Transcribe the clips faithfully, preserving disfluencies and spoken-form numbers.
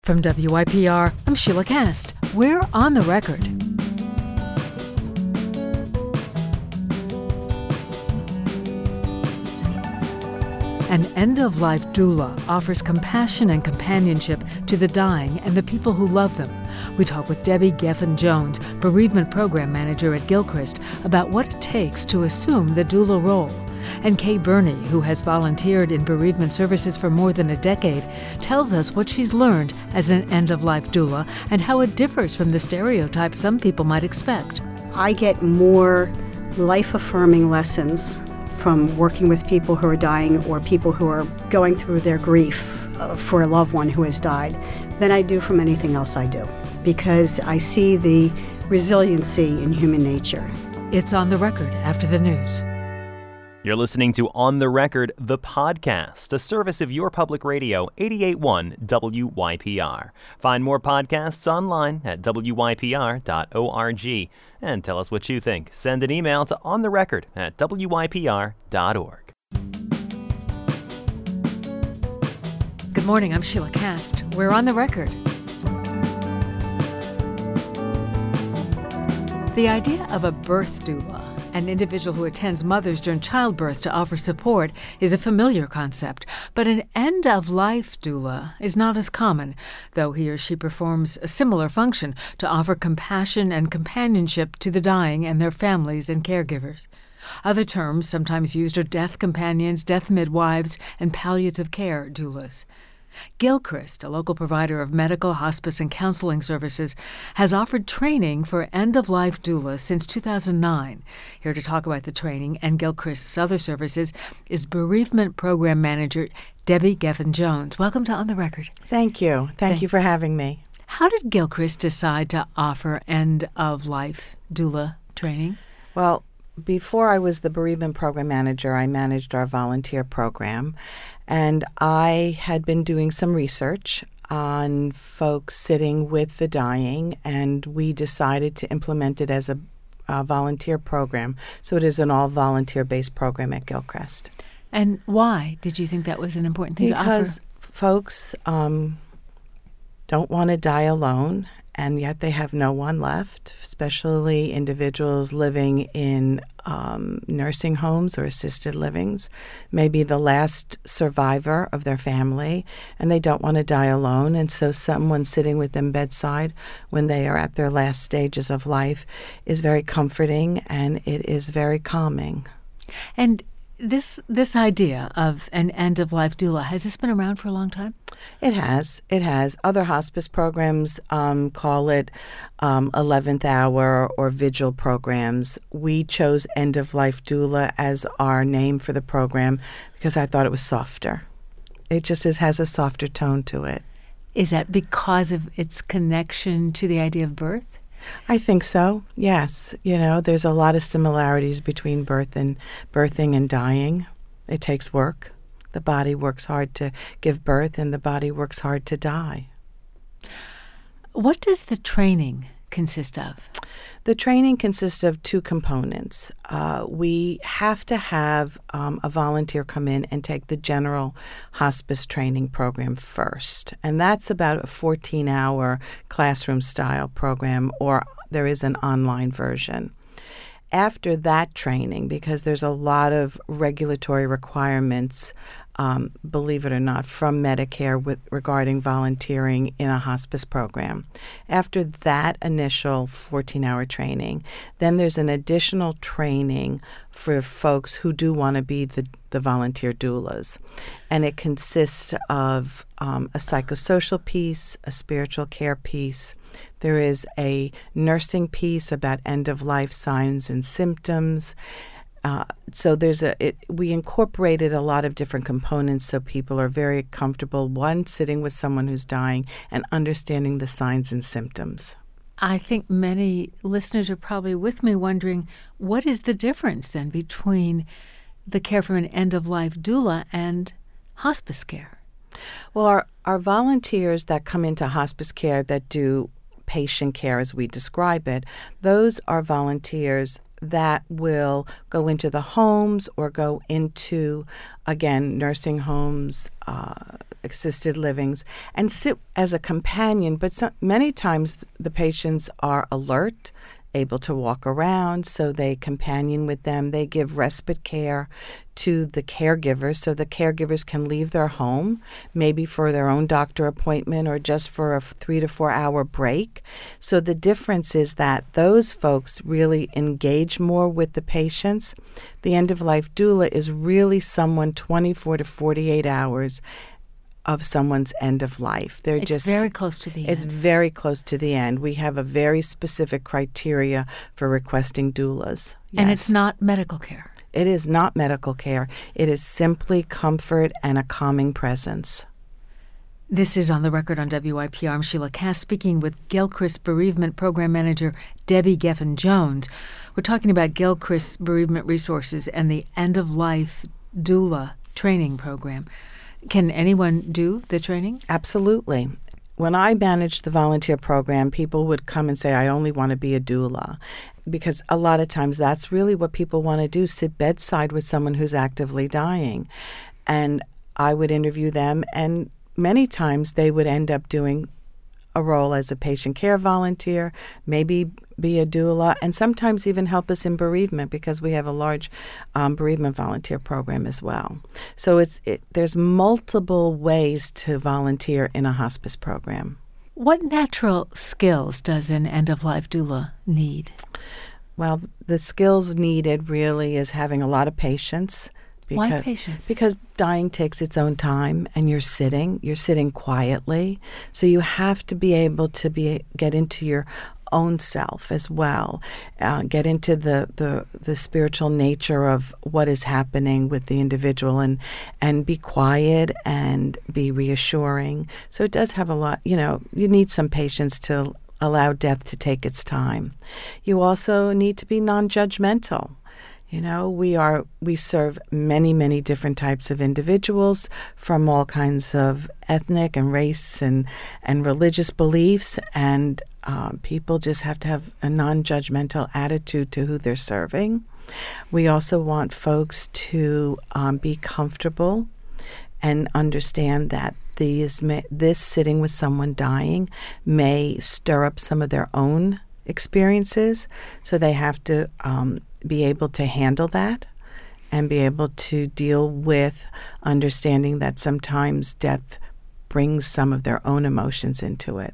From W I P R, I'm Sheila Cast. We're on the record. An end-of-life doula offers compassion and companionship to the dying and the people who love them. We talk with Debbie Geffen-Jones, Bereavement Program Manager at Gilchrist, about what it takes to assume the doula role. And Kay Burney, who has volunteered in bereavement services for more than a decade, tells us what she's learned as an end-of-life doula and how it differs from the stereotype some people might expect. I get more life-affirming lessons from working with people who are dying or people who are going through their grief uh, for a loved one who has died than I do from anything else I do, because I see the resiliency in human nature. It's On the Record after the news. You're listening to On the Record, the podcast, a service of your public radio, eighty-eight point one W Y P R. Find more podcasts online at W Y P R dot org. And tell us what you think. Send an email to ontherecord at W Y P R dot org. Good morning, I'm Sheila Cast. We're On the Record. The idea of a birth doula, an individual who attends mothers during childbirth to offer support, is a familiar concept. But an end-of-life doula is not as common, though he or she performs a similar function to offer compassion and companionship to the dying and their families and caregivers. Other terms sometimes used are death companions, death midwives, and palliative care doulas. Gilchrist, a local provider of medical, hospice, and counseling services, has offered training for end-of-life doulas since two thousand nine. Here to talk about the training and Gilchrist's other services is Bereavement Program Manager Debbie Geffen-Jones. Welcome to On the Record. Thank you. Thank, Thank you for having me. How did Gilchrist decide to offer end-of-life doula training? Well, before I was the bereavement program manager, I managed our volunteer program, and I had been doing some research on folks sitting with the dying, and we decided to implement it as a, a volunteer program. So it is an all-volunteer-based program at Gilchrist. And why did you think that was an important thing because to offer? Because folks um, don't want to die alone, and yet they have no one left, especially individuals living in um, nursing homes or assisted livings, maybe the last survivor of their family, and they don't want to die alone. And so someone sitting with them bedside when they are at their last stages of life is very comforting, and it is very calming. And This this idea of an end-of-life doula, has this been around for a long time? It has. It has. Other hospice programs um, call it um, eleventh hour or vigil programs. We chose end-of-life doula as our name for the program because I thought it was softer. It just is, has a softer tone to it. Is that because of its connection to the idea of birth? I think so, yes. You know, there's a lot of similarities between birth and birthing and dying. It takes work. The body works hard to give birth, and the body works hard to die. What does the training consist of? The training consists of two components. Uh, we have to have um, a volunteer come in and take the general hospice training program first. And that's about a fourteen-hour classroom-style program, or there is an online version. After that training, because there's a lot of regulatory requirements, um, believe it or not, from Medicare with, regarding volunteering in a hospice program. After that initial fourteen-hour training, then there's an additional training for folks who do want to be the, the volunteer doulas. And it consists of um, a psychosocial piece, a spiritual care piece. There is a nursing piece about end-of-life signs and symptoms. Uh, so there's a it, we incorporated a lot of different components so people are very comfortable, one, sitting with someone who's dying and understanding the signs and symptoms. I think many listeners are probably with me wondering, what is the difference then between the care from an end-of-life doula and hospice care? Well, our, our volunteers that come into hospice care that do patient care, as we describe it, those are volunteers that will go into the homes or go into, again, nursing homes, uh, assisted livings and sit as a companion. But so, many times the patients are alert, able to walk around, so they companion with them. They give respite care to the caregivers, so the caregivers can leave their home, maybe for their own doctor appointment or just for a three to four hour break. So the difference is that those folks really engage more with the patients. The end-of-life doula is really someone twenty-four to forty-eight hours of someone's end of life. They're it's just very close to the it's end. It's very close to the end. We have a very specific criteria for requesting doulas. And Yes. it's not medical care. It is not medical care. It is simply comfort and a calming presence. This is On the Record on W I P R. I'm Sheila Cass speaking with Gilchrist Bereavement Program Manager Debbie Geffen-Jones. We're talking about Gilchrist Bereavement Resources and the end-of-life doula training program. Can anyone do the training? Absolutely. When I managed the volunteer program, people would come and say, I only want to be a doula. Because a lot of times that's really what people want to do, sit bedside with someone who's actively dying. And I would interview them, and many times they would end up doing a role as a patient care volunteer, maybe be a doula, and sometimes even help us in bereavement because we have a large um, bereavement volunteer program as well. So it's it, there's multiple ways to volunteer in a hospice program. What natural skills does an end-of-life doula need? Well, the skills needed really is having a lot of patience. Because, Why patience? Because dying takes its own time, and you're sitting, you're sitting quietly. So you have to be able to be get into your own self as well, uh, get into the, the the spiritual nature of what is happening with the individual, and and be quiet and be reassuring. So it does have a lot, you know, you need some patience to allow death to take its time. You also need to be non-judgmental. You know, we are we serve many, many different types of individuals from all kinds of ethnic and race and, and religious beliefs, and um, people just have to have a non-judgmental attitude to who they're serving. We also want folks to um, be comfortable and understand that these may, this sitting with someone dying may stir up some of their own experiences, so they have to um, be able to handle that and be able to deal with understanding that sometimes death brings some of their own emotions into it.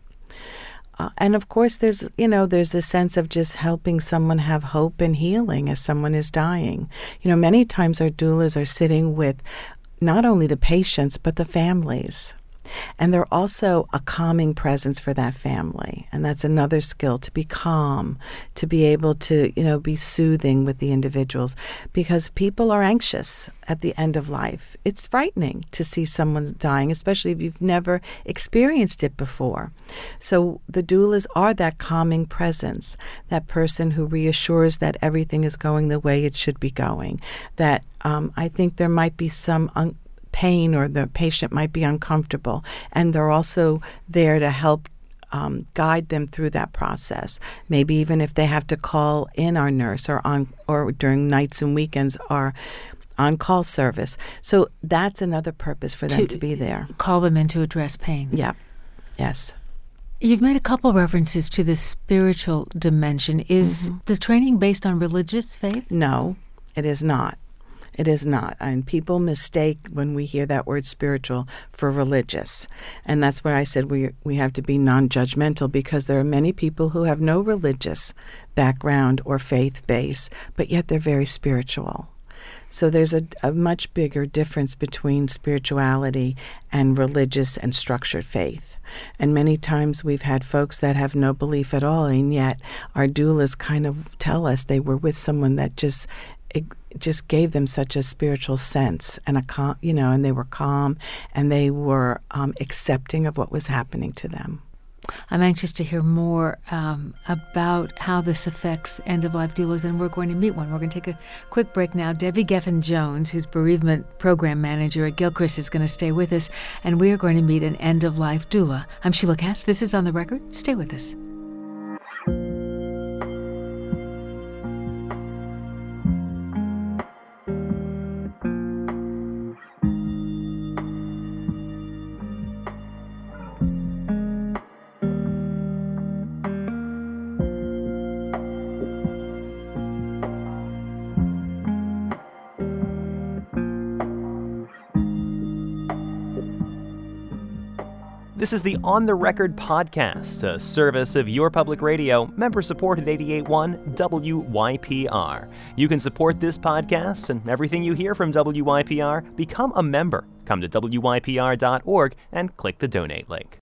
Uh, and of course, there's, you know, there's this sense of just helping someone have hope and healing as someone is dying. You know, many times our doulas are sitting with not only the patients, but the families. And they're also a calming presence for that family. And that's another skill, to be calm, to be able to, you know, be soothing with the individuals, because people are anxious at the end of life. It's frightening to see someone dying, especially if you've never experienced it before. So the doulas are that calming presence, that person who reassures that everything is going the way it should be going, that um, I think there might be some un- pain or the patient might be uncomfortable, and they're also there to help um, guide them through that process. Maybe even if they have to call in our nurse or on or during nights and weekends our on-call service. So that's another purpose for them to, to be there. Call them in to address pain. Yeah. Yes. You've made a couple references to the spiritual dimension. Is Mm-hmm. the training based on religious faith? No, it is not. It is not. And people mistake when we hear that word spiritual for religious. And that's where I said we we have to be non-judgmental, because there are many people who have no religious background or faith base, but yet they're very spiritual. So there's a, a much bigger difference between spirituality and religious and structured faith. And many times we've had folks that have no belief at all, and yet our doulas kind of tell us they were with someone that just it just gave them such a spiritual sense and a calm, you know, and they were calm and they were um, accepting of what was happening to them. I'm anxious to hear more um, about how this affects end-of-life doulas, and we're going to meet one. We're going to take a quick break now. Debbie Geffen-Jones, who's Bereavement Program Manager at Gilchrist, is going to stay with us, and we are going to meet an end-of-life doula. I'm Sheila Cass. This is On the Record. Stay with us. This is the On the Record podcast, a service of your public radio, member-supported eighty-eight point one W Y P R. You can support this podcast and everything you hear from W Y P R. Become a member. Come to W Y P R dot org and click the donate link.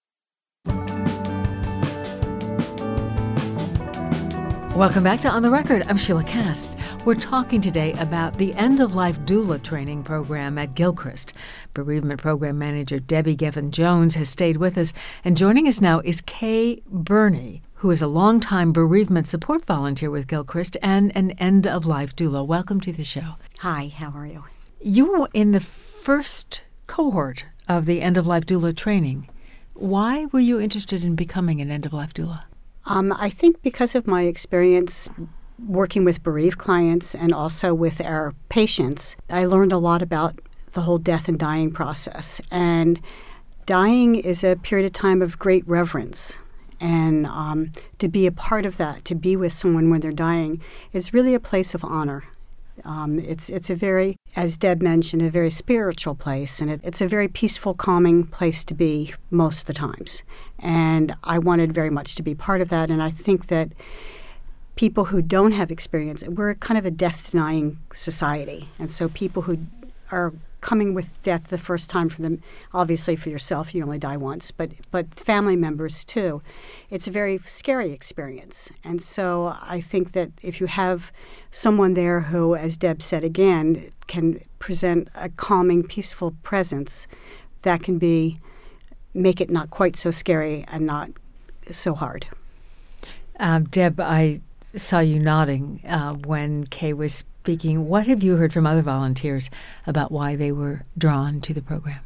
Welcome back to On the Record. I'm Sheila Kast. We're talking today about the end-of-life doula training program at Gilchrist. Bereavement Program Manager Debbie Geffen-Jones has stayed with us, and joining us now is Kay Burney, who is a longtime bereavement support volunteer with Gilchrist and an end-of-life doula. Welcome to the show. Hi, how are you? You were in the first cohort of the end-of-life doula training. Why were you interested in becoming an end-of-life doula? Um, I think because of my experience working with bereaved clients and also with our patients, I learned a lot about the whole death and dying process. And dying is a period of time of great reverence. And um, to be a part of that, to be with someone when they're dying, is really a place of honor. Um, it's it's a very, as Deb mentioned, a very spiritual place, and it, it's a very peaceful, calming place to be most of the times. And I wanted very much to be part of that, and I think that people who don't have experience, we're kind of a death-denying society, and so people who are coming with death the first time for them, obviously for yourself, you only die once, but but family members too, it's a very scary experience. And so I think that if you have someone there who, as Deb said again, can present a calming, peaceful presence, that can be, make it not quite so scary and not so hard. Um, Deb, I saw you nodding uh, when Kay was speaking. What have you heard from other volunteers about why they were drawn to the program?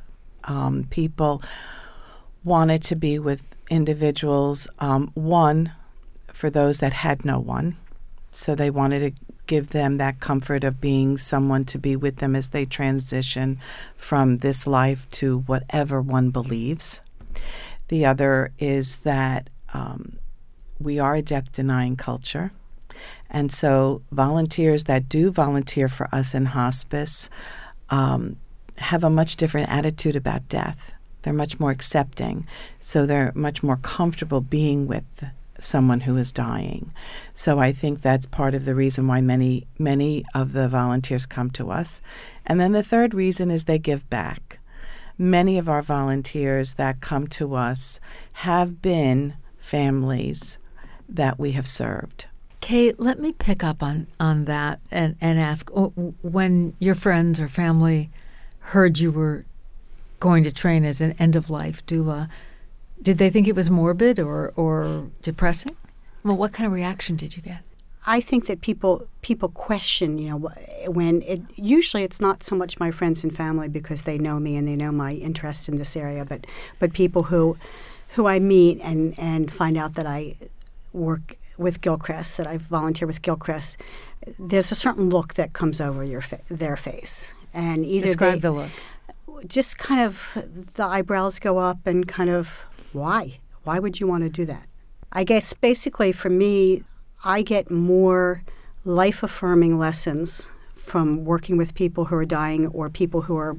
Um, people wanted to be with individuals, um, one, for those that had no one. So they wanted to give them that comfort of being someone to be with them as they transition from this life to whatever one believes. The other is that um, we are a death-denying culture. And so volunteers that do volunteer for us in hospice um, have a much different attitude about death. They're much more accepting. So they're much more comfortable being with someone who is dying. So I think that's part of the reason why many, many of the volunteers come to us. And then the third reason is they give back. Many of our volunteers that come to us have been families that we have served. Kay, let me pick up on, on that and, and ask, when your friends or family heard you were going to train as an end-of-life doula, did they think it was morbid or, or depressing? Well, what kind of reaction did you get? I think that people people question, you know, when it usually it's not so much my friends and family because they know me and they know my interest in this area, but but people who who I meet and, and find out that I work with Gilchrist, that I volunteer with Gilchrist. There's a certain look that comes over your fa- their face, and either describe they, the look. Just kind of the eyebrows go up and kind of why why would you want to do that? I guess basically for me, I get more life-affirming lessons from working with people who are dying or people who are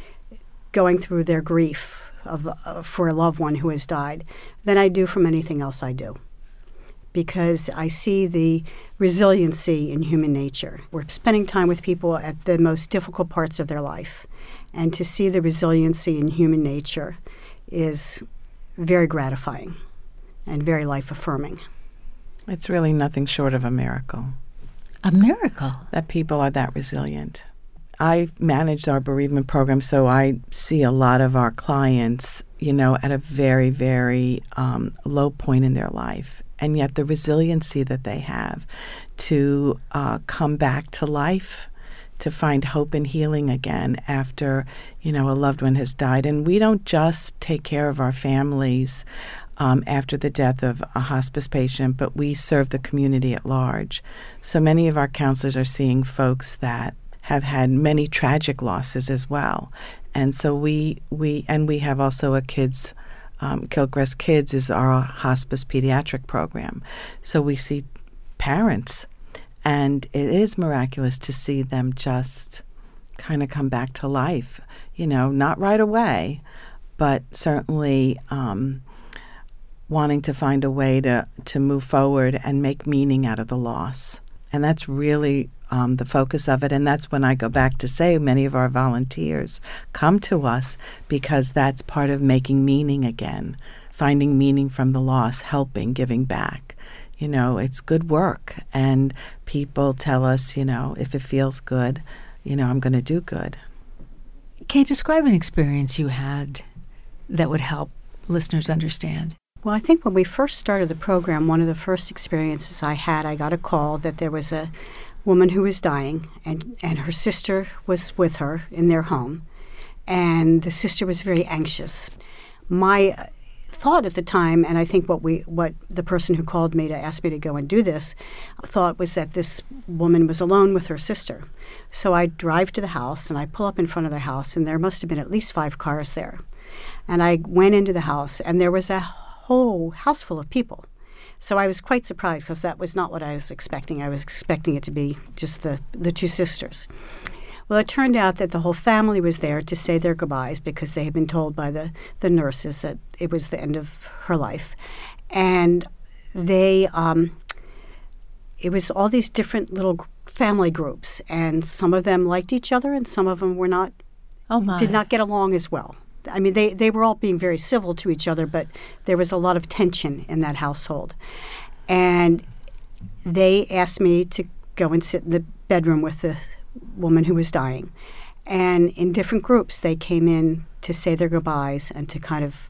going through their grief of, uh, for a loved one who has died than I do from anything else I do. Because I see the resiliency in human nature. We're spending time with people at the most difficult parts of their life. And to see the resiliency in human nature is very gratifying and very life-affirming. It's really nothing short of a miracle. A miracle? That people are that resilient. I managed our bereavement program, so I see a lot of our clients, you know, at a very, very um, low point in their life. And yet the resiliency that they have to uh, come back to life, to find hope and healing again after, you know, a loved one has died. And we don't just take care of our families um, after the death of a hospice patient, but we serve the community at large. So many of our counselors are seeing folks that have had many tragic losses as well. And so we, we and we have also a kids Um, Gilchrist Kids is our hospice pediatric program. So we see parents, and it is miraculous to see them just kind of come back to life, you know, not right away, but certainly um, wanting to find a way to, to move forward and make meaning out of the loss. And that's really um, the focus of it. And that's when I go back to say many of our volunteers come to us because that's part of making meaning again, finding meaning from the loss, helping, giving back. You know, it's good work. And people tell us, you know, if it feels good, you know, I'm going to do good. Can you describe an experience you had that would help listeners understand? Well, I think when we first started the program, one of the first experiences I had, I got a call that there was a woman who was dying, and, and her sister was with her in their home, and the sister was very anxious. My thought at the time, and I think what we, what the person who called me to ask me to go and do this thought was that this woman was alone with her sister. So I drive to the house, and I pull up in front of the house, and there must have been at least five cars there. And I went into the house, and there was a whole house full of people. So I was quite surprised because that was not what I was expecting. I was expecting it to be just the, the two sisters. Well, it turned out that the whole family was there to say their goodbyes because they had been told by the, the nurses that it was the end of her life. And they, um, it was all these different little family groups, and some of them liked each other and some of them were not, oh my. did not get along as well. I mean, they, they were all being very civil to each other, but there was a lot of tension in that household. And they asked me to go and sit in the bedroom with the woman who was dying. And in different groups, they came in to say their goodbyes and to kind of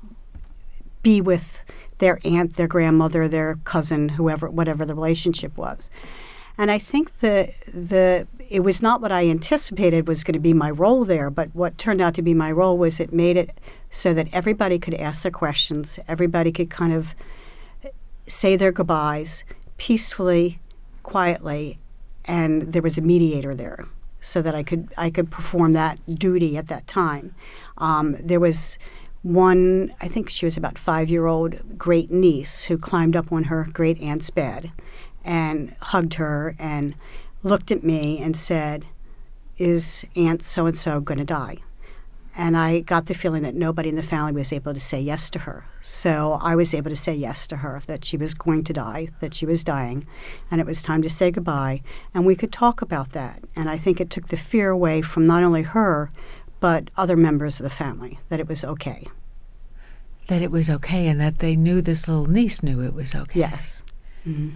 be with their aunt, their grandmother, their cousin, whoever, whatever the relationship was. And I think the the it was not what I anticipated was going to be my role there, but what turned out to be my role was it made it so that everybody could ask their questions, everybody could kind of say their goodbyes peacefully, quietly, and there was a mediator there so that I could I could perform that duty at that time. Um, there was one, I think she was about five-year-old great niece who climbed up on her great aunt's bed and hugged her and looked at me and said, "Is Aunt so-and-so going to die?" And I got the feeling that nobody in the family was able to say yes to her. So I was able to say yes to her, that she was going to die, that she was dying, and it was time to say goodbye. And we could talk about that. And I think it took the fear away from not only her, but other members of the family, that it was okay. That it was okay, and that they knew this little niece knew it was okay. Yes. Mm-hmm.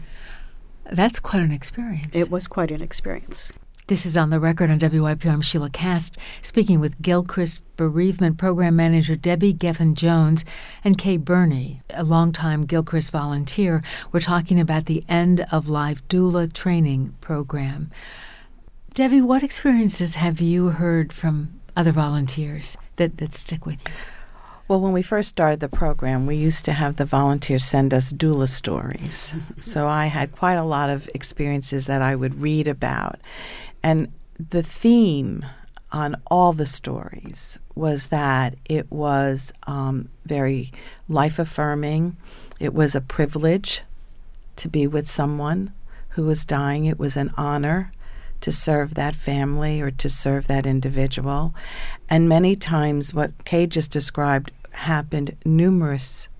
That's quite an experience. It was quite an experience. This is On the Record on W Y P R. I'm Sheila Kast, speaking with Gilchrist Bereavement Program Manager Debbie Geffen-Jones and Kay Burney, a longtime Gilchrist volunteer. We're talking about the end-of-life doula training program. Debbie, what experiences have you heard from other volunteers that, that stick with you? Well, when we first started the program, we used to have the volunteers send us doula stories. So I had quite a lot of experiences that I would read about. And the theme on all the stories was that it was um, very life-affirming. It was a privilege to be with someone who was dying. It was an honor to serve that family or to serve that individual. And many times what Kay just described happened numerous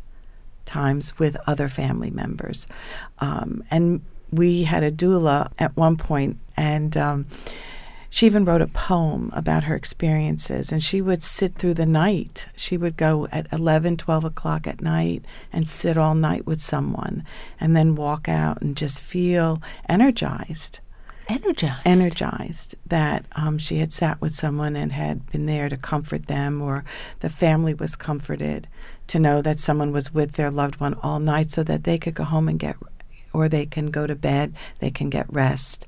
times with other family members. Um, and we had a doula at one point, and um, she even wrote a poem about her experiences, and she would sit through the night. She would go at eleven, twelve o'clock at night and sit all night with someone and then walk out and just feel energized. Energized. Energized that um, she had sat with someone and had been there to comfort them, or the family was comforted to know that someone was with their loved one all night so that they could go home and get, or they can go to bed, they can get rest.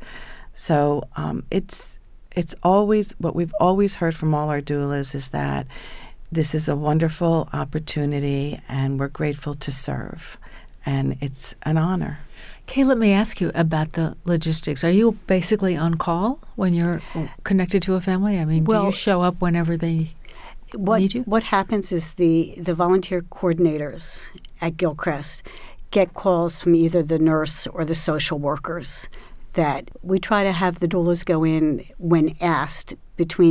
So um, it's it's always, what we've always heard from all our doulas is that this is a wonderful opportunity and we're grateful to serve. And it's an honor. Kay, let me ask you about the logistics. Are you basically on call when you're connected to a family? I mean, well, do you show up whenever they what, need you? What happens is the, the volunteer coordinators at Gilchrist get calls from either the nurse or the social workers that we try to have the doulas go in when asked between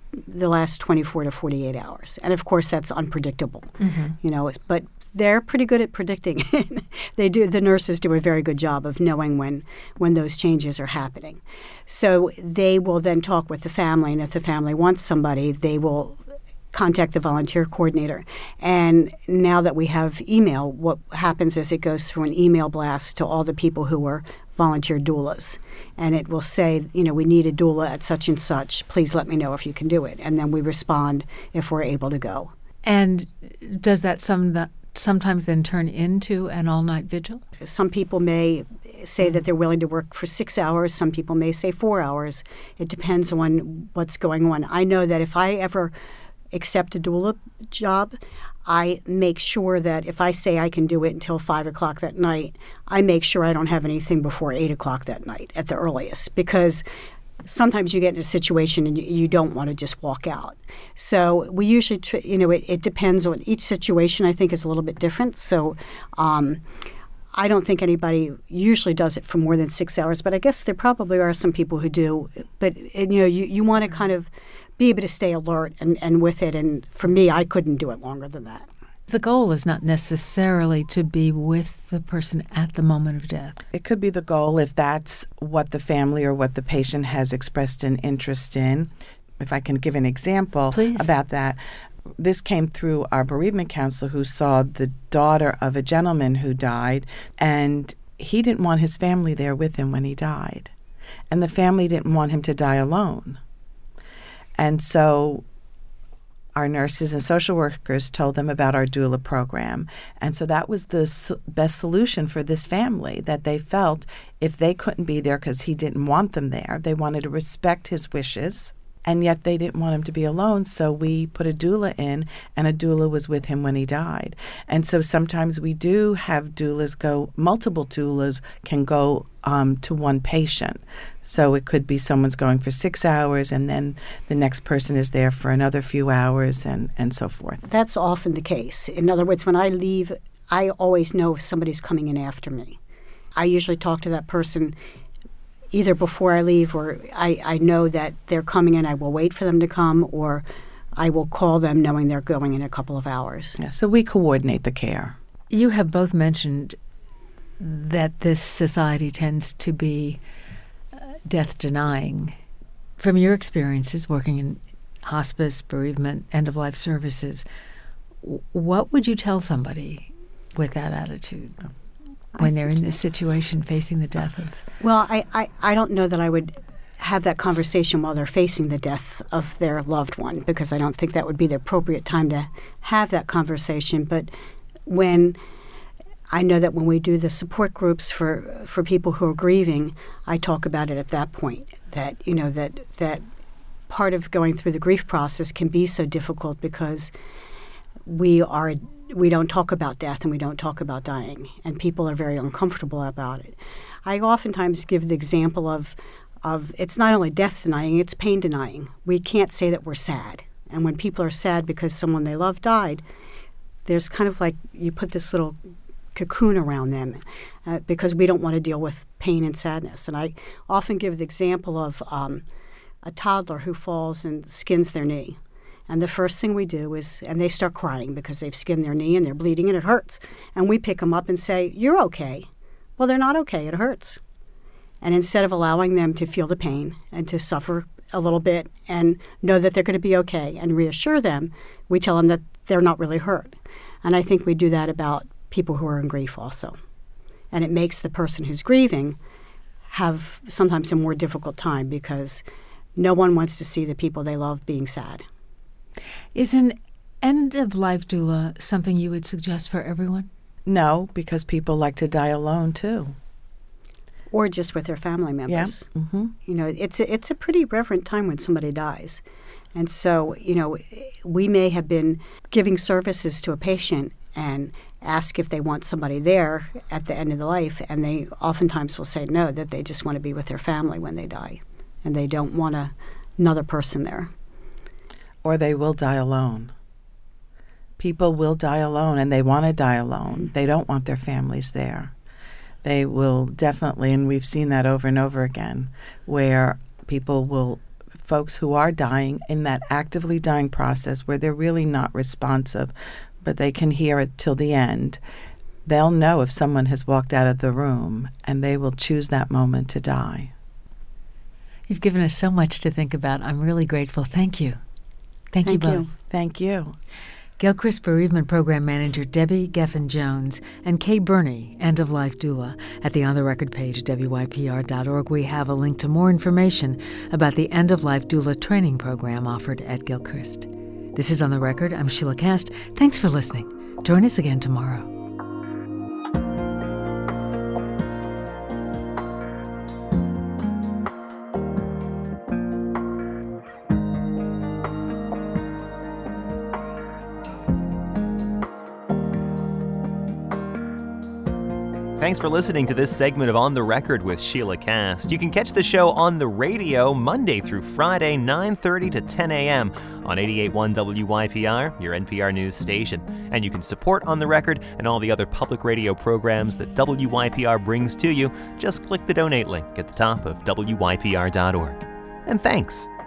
the last twenty-four to forty-eight hours. And of course, that's unpredictable, mm-hmm. you know, it's, but they're pretty good at predicting. They do. The nurses do a very good job of knowing when, when those changes are happening. So they will then talk with the family, and if the family wants somebody, they will contact the volunteer coordinator. And now that we have email, what happens is it goes through an email blast to all the people who are volunteer doulas. And it will say, you know, we need a doula at such and such. Please let me know if you can do it. And then we respond if we're able to go. And does that some that sometimes then turn into an all-night vigil? Some people may say that they're willing to work for six hours. Some people may say four hours. It depends on what's going on. I know that if I ever accept a doula job, I make sure that if I say I can do it until five o'clock that night, I make sure I don't have anything before eight o'clock that night at the earliest, because sometimes you get in a situation and you don't want to just walk out. So we usually, tr- you know, it, it depends on each situation. I think is a little bit different. So um, I don't think anybody usually does it for more than six hours, but I guess there probably are some people who do. But, and, you know, you, you want to kind of be able to stay alert and, and with it. And for me, I couldn't do it longer than that. The goal is not necessarily to be with the person at the moment of death. It could be the goal if that's what the family or what the patient has expressed an interest in. If I can give an example Please. about that. This came through our bereavement counselor who saw the daughter of a gentleman who died, and he didn't want his family there with him when he died. And the family didn't want him to die alone. And so our nurses and social workers told them about our doula program. And so that was the s- best solution for this family, that they felt if they couldn't be there because he didn't want them there, they wanted to respect his wishes, and yet they didn't want him to be alone. So we put a doula in, and a doula was with him when he died. And so sometimes we do have doulas go, multiple doulas can go um, to one patient. So it could be someone's going for six hours and then the next person is there for another few hours and, and so forth. That's often the case. In other words, when I leave, I always know if somebody's coming in after me. I usually talk to that person either before I leave, or I, I know that they're coming in. I will wait for them to come, or I will call them knowing they're going in a couple of hours. Yeah, so we coordinate the care. You have both mentioned that this society tends to be death-denying. From your experiences working in hospice, bereavement, end-of-life services, w- what would you tell somebody with that attitude when they're in this situation facing the death of... Well, I, I, I don't know that I would have that conversation while they're facing the death of their loved one, because I don't think that would be the appropriate time to have that conversation. But when... I know that when we do the support groups for, for people who are grieving, I talk about it at that point, that, you know, that that part of going through the grief process can be so difficult because we are we don't talk about death and we don't talk about dying, and people are very uncomfortable about it. I oftentimes give the example of of it's not only death denying, it's pain denying. We can't say that we're sad. And when people are sad because someone they love died, there's kind of like you put this little cocoon around them uh, because we don't want to deal with pain and sadness. And I often give the example of um, a toddler who falls and skins their knee. And the first thing we do is, and they start crying because they've skinned their knee and they're bleeding and it hurts. And we pick them up and say, "You're okay." Well, they're not okay. It hurts. And instead of allowing them to feel the pain and to suffer a little bit and know that they're going to be okay and reassure them, we tell them that they're not really hurt. And I think we do that about people who are in grief also. And it makes the person who's grieving have sometimes a more difficult time because no one wants to see the people they love being sad. Is an end-of-life doula something you would suggest for everyone? No, because people like to die alone too. Or just with their family members. Yeah. Mm-hmm. You know, it's a, it's a pretty reverent time when somebody dies. And so, you know, we may have been giving services to a patient and ask if they want somebody there at the end of the life, and they oftentimes will say no, that they just want to be with their family when they die, and they don't want a, another person there. Or they will die alone. People will die alone, and they want to die alone. They don't want their families there. They will definitely, and we've seen that over and over again, where people will folks who are dying in that actively dying process where they're really not responsive, but they can hear it till the end. They'll know if someone has walked out of the room, and they will choose that moment to die. You've given us so much to think about. I'm really grateful. Thank you. Thank, Thank you you. both. Thank you. Gilchrist Bereavement Program Manager Debbie Geffen-Jones and Kay Burney, End-of-Life Doula. At the On the Record page at W Y P R dot org, we have a link to more information about the End-of-Life Doula training program offered at Gilchrist. This is On the Record. I'm Sheila Kast. Thanks for listening. Join us again tomorrow. Thanks for listening to this segment of On the Record with Sheila Kast. You can catch the show on the radio Monday through Friday, nine thirty to ten a.m. on eighty-eight point one W Y P R, your N P R news station. And you can support On the Record and all the other public radio programs that W Y P R brings to you. Just click the donate link at the top of W Y P R dot org. And thanks.